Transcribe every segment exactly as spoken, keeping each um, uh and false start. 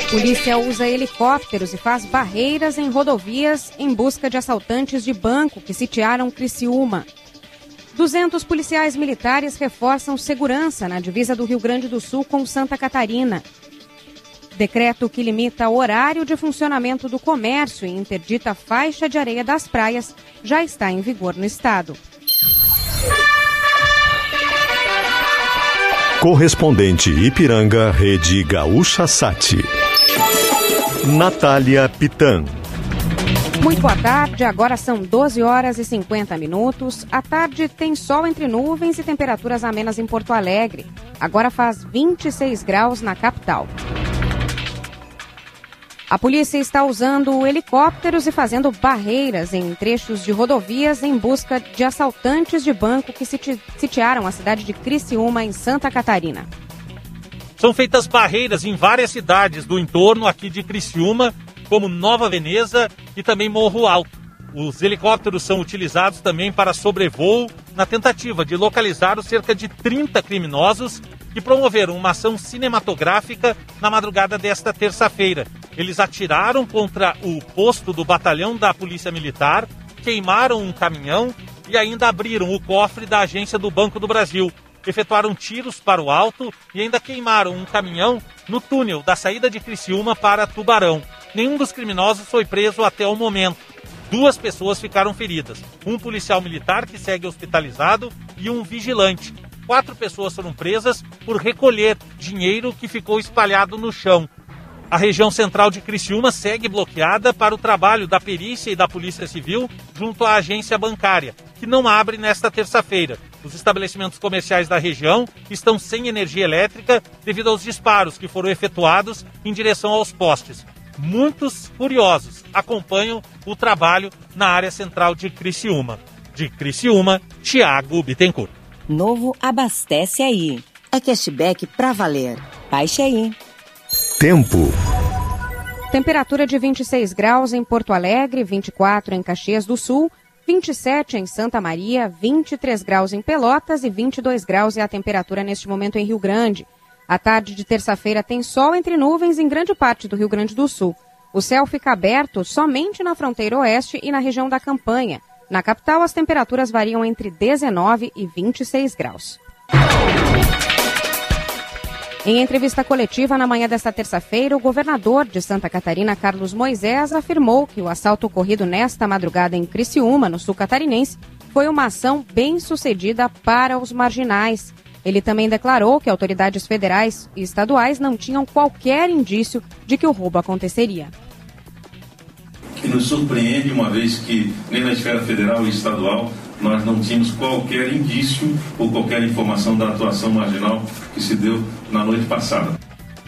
Polícia usa helicópteros e faz barreiras em rodovias em busca de assaltantes de banco que sitiaram Criciúma. duzentos policiais militares reforçam segurança na divisa do Rio Grande do Sul com Santa Catarina. Decreto que limita o horário de funcionamento do comércio e interdita a faixa de areia das praias já está em vigor no estado. Correspondente Ipiranga, Rede Gaúcha Sat. Natália Pitan. Muito boa tarde, agora são doze horas e cinquenta minutos. A tarde tem sol entre nuvens e temperaturas amenas em Porto Alegre. Agora faz vinte e seis graus na capital. A polícia está usando helicópteros e fazendo barreiras em trechos de rodovias em busca de assaltantes de banco que sitiaram a cidade de Criciúma, em Santa Catarina. São feitas barreiras em várias cidades do entorno aqui de Criciúma, como Nova Veneza e também Morro Alto. Os helicópteros são utilizados também para sobrevoo na tentativa de localizar os cerca de trinta criminosos que promoveram uma ação cinematográfica na madrugada desta terça-feira. Eles atiraram contra o posto do batalhão da Polícia Militar, queimaram um caminhão e ainda abriram o cofre da agência do Banco do Brasil. Efetuaram tiros para o alto e ainda queimaram um caminhão no túnel da saída de Criciúma para Tubarão. Nenhum dos criminosos foi preso até o momento. Duas pessoas ficaram feridas. Um policial militar que segue hospitalizado e um vigilante. Quatro pessoas foram presas por recolher dinheiro que ficou espalhado no chão. A região central de Criciúma segue bloqueada para o trabalho da perícia e da Polícia Civil junto à agência bancária, que não abre nesta terça-feira. Os estabelecimentos comerciais da região estão sem energia elétrica devido aos disparos que foram efetuados em direção aos postes. Muitos curiosos acompanham o trabalho na área central de Criciúma. De Criciúma, Thiago Bittencourt. Novo Abastece Aí. É cashback pra valer. Baixe aí. Tempo. Temperatura de vinte e seis graus em Porto Alegre, vinte e quatro em Caxias do Sul, vinte e sete em Santa Maria, vinte e três graus em Pelotas e vinte e dois graus é a temperatura neste momento em Rio Grande. A tarde de terça-feira tem sol entre nuvens em grande parte do Rio Grande do Sul. O céu fica aberto somente na fronteira oeste e na região da Campanha. Na capital, as temperaturas variam entre dezenove e vinte e seis graus. Em entrevista coletiva na manhã desta terça-feira, o governador de Santa Catarina, Carlos Moisés, afirmou que o assalto ocorrido nesta madrugada em Criciúma, no sul catarinense, foi uma ação bem-sucedida para os marginais. Ele também declarou que autoridades federais e estaduais não tinham qualquer indício de que o roubo aconteceria. Que nos surpreende, uma vez que nem na esfera federal e estadual nós não tínhamos qualquer indício ou qualquer informação da atuação marginal que se deu na noite passada.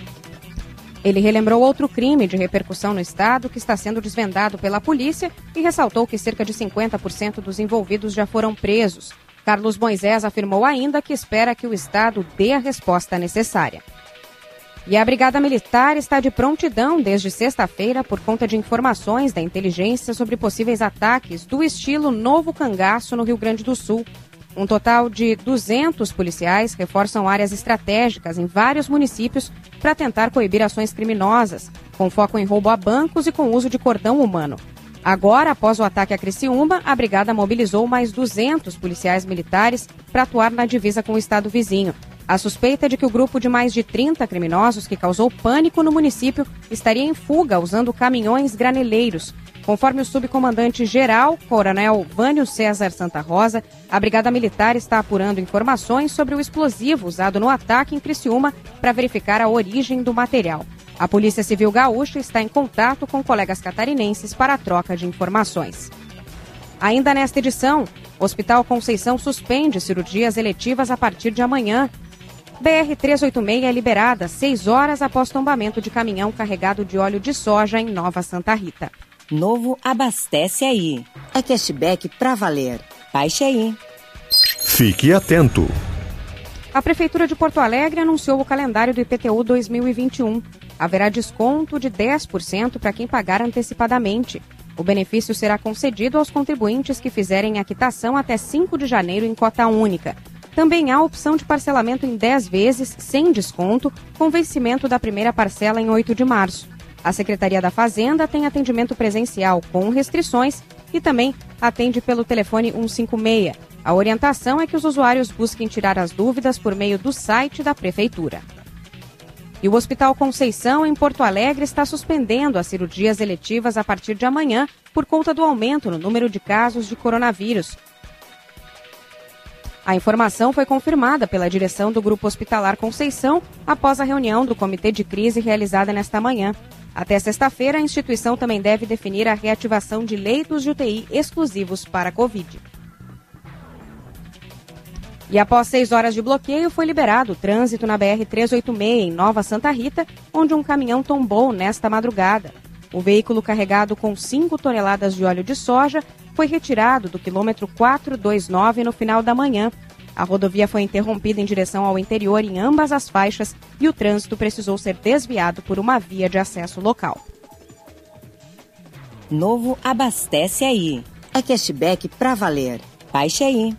Ele relembrou outro crime de repercussão no estado que está sendo desvendado pela polícia e ressaltou que cerca de cinquenta por cento dos envolvidos já foram presos. Carlos Moisés afirmou ainda que espera que o estado dê a resposta necessária. E a Brigada Militar está de prontidão desde sexta-feira por conta de informações da inteligência sobre possíveis ataques do estilo Novo Cangaço no Rio Grande do Sul. Um total de duzentos policiais reforçam áreas estratégicas em vários municípios para tentar coibir ações criminosas, com foco em roubo a bancos e com uso de cordão humano. Agora, após o ataque a Criciúma, a Brigada mobilizou mais duzentos policiais militares para atuar na divisa com o estado vizinho. A suspeita é de que o grupo de mais de trinta criminosos que causou pânico no município estaria em fuga usando caminhões graneleiros. Conforme o subcomandante-geral, coronel Vânio César Santa Rosa, a Brigada Militar está apurando informações sobre o explosivo usado no ataque em Criciúma para verificar a origem do material. A Polícia Civil Gaúcha está em contato com colegas catarinenses para a troca de informações. Ainda nesta edição, o Hospital Conceição suspende cirurgias eletivas a partir de amanhã. B R trezentos e oitenta e seis é liberada seis horas após tombamento de caminhão carregado de óleo de soja em Nova Santa Rita. Novo Abastece Aí. É cashback pra valer. Baixe aí. Fique atento. A Prefeitura de Porto Alegre anunciou o calendário do I P T U dois mil e vinte e um. Haverá desconto de dez por cento para quem pagar antecipadamente. O benefício será concedido aos contribuintes que fizerem a quitação até cinco de janeiro em cota única. Também há a opção de parcelamento em dez vezes, sem desconto, com vencimento da primeira parcela em oito de março. A Secretaria da Fazenda tem atendimento presencial com restrições e também atende pelo telefone cento e cinquenta e seis. A orientação é que os usuários busquem tirar as dúvidas por meio do site da Prefeitura. E o Hospital Conceição, em Porto Alegre, está suspendendo as cirurgias eletivas a partir de amanhã por conta do aumento no número de casos de coronavírus. A informação foi confirmada pela direção do Grupo Hospitalar Conceição após a reunião do Comitê de Crise realizada nesta manhã. Até sexta-feira, a instituição também deve definir a reativação de leitos de U T I exclusivos para a Covid. E após seis horas de bloqueio, foi liberado o trânsito na B R trezentos e oitenta e seis, em Nova Santa Rita, onde um caminhão tombou nesta madrugada. O veículo carregado com cinco toneladas de óleo de soja foi retirado do quilômetro quatrocentos e vinte e nove no final da manhã. A rodovia foi interrompida em direção ao interior em ambas as faixas e o trânsito precisou ser desviado por uma via de acesso local. Novo Abastece Aí. É cashback pra valer. Baixe aí.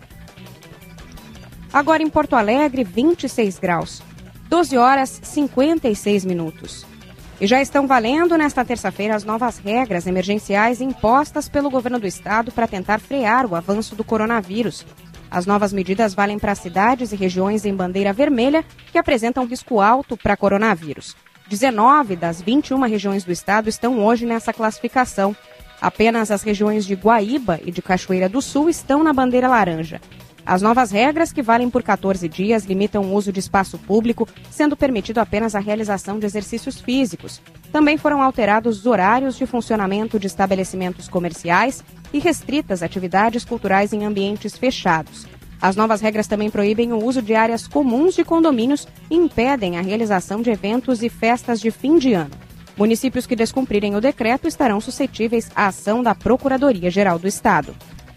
Agora em Porto Alegre, vinte e seis graus. doze horas e cinquenta e seis minutos. E já estão valendo nesta terça-feira as novas regras emergenciais impostas pelo governo do estado para tentar frear o avanço do coronavírus. As novas medidas valem para cidades e regiões em bandeira vermelha que apresentam risco alto para coronavírus. dezenove das vinte e uma regiões do estado estão hoje nessa classificação. Apenas as regiões de Guaíba e de Cachoeira do Sul estão na bandeira laranja. As novas regras, que valem por quatorze dias, limitam o uso de espaço público, sendo permitido apenas a realização de exercícios físicos. Também foram alterados os horários de funcionamento de estabelecimentos comerciais e restritas atividades culturais em ambientes fechados. As novas regras também proíbem o uso de áreas comuns de condomínios e impedem a realização de eventos e festas de fim de ano. Municípios que descumprirem o decreto estarão suscetíveis à ação da Procuradoria-Geral do Estado.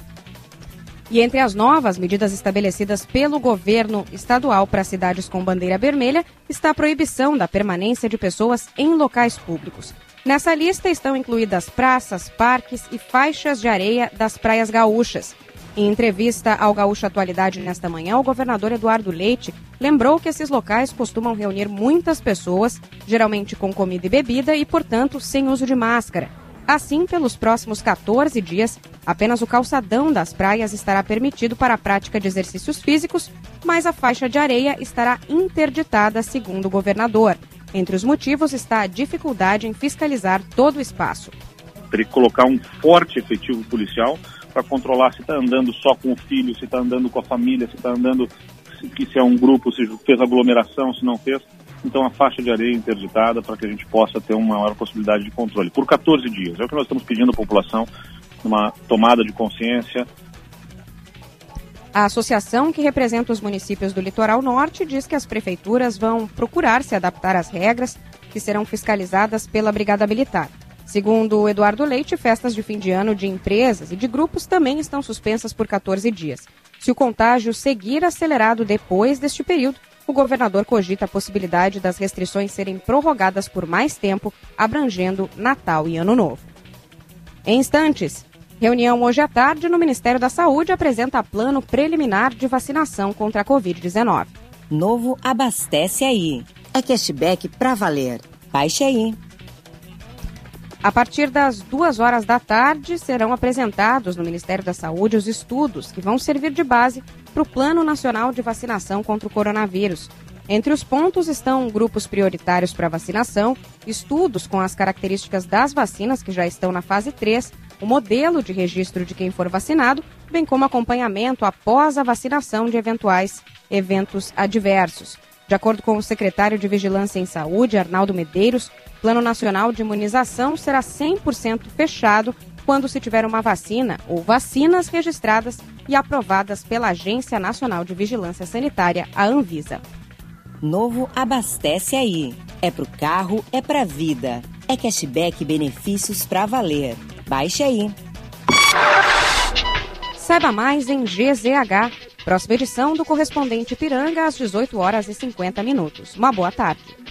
E entre as novas medidas estabelecidas pelo governo estadual para cidades com bandeira vermelha está a proibição da permanência de pessoas em locais públicos. Nessa lista estão incluídas praças, parques e faixas de areia das praias gaúchas. Em entrevista ao Gaúcha Atualidade nesta manhã, o governador Eduardo Leite lembrou que esses locais costumam reunir muitas pessoas, geralmente com comida e bebida e, portanto, sem uso de máscara. Assim, pelos próximos quatorze dias, apenas o calçadão das praias estará permitido para a prática de exercícios físicos, mas a faixa de areia estará interditada, segundo o governador. Entre os motivos está a dificuldade em fiscalizar todo o espaço. Teria que colocar um forte efetivo policial para controlar se está andando só com o filho, se está andando com a família, se está andando, se, se é um grupo, se fez aglomeração, se não fez. Então a faixa de areia interditada para que a gente possa ter uma maior possibilidade de controle. Por quatorze dias. É o que nós estamos pedindo à população, uma tomada de consciência. A associação que representa os municípios do Litoral Norte diz que as prefeituras vão procurar se adaptar às regras que serão fiscalizadas pela Brigada Militar. Segundo o Eduardo Leite, festas de fim de ano de empresas e de grupos também estão suspensas por quatorze dias. Se o contágio seguir acelerado depois deste período, o governador cogita a possibilidade das restrições serem prorrogadas por mais tempo, abrangendo Natal e Ano Novo. Em instantes, reunião hoje à tarde no Ministério da Saúde apresenta plano preliminar de vacinação contra a covid dezenove. Novo Abastece Aí. É cashback pra valer. Baixe aí. A partir das duas horas da tarde, serão apresentados no Ministério da Saúde os estudos que vão servir de base para o Plano Nacional de Vacinação contra o Coronavírus. Entre os pontos estão grupos prioritários para vacinação, estudos com as características das vacinas que já estão na fase três, o modelo de registro de quem for vacinado, bem como acompanhamento após a vacinação de eventuais eventos adversos. De acordo com o secretário de Vigilância em Saúde, Arnaldo Medeiros, o Plano Nacional de Imunização será cem por cento fechado quando se tiver uma vacina ou vacinas registradas e aprovadas pela Agência Nacional de Vigilância Sanitária, a Anvisa. Novo Abastece Aí. É pro carro, é pra vida. É cashback e benefícios pra valer. Baixe aí. Saiba mais em G Z H. Próxima edição do Correspondente Ipiranga às dezoito horas e cinquenta minutos. Uma boa tarde.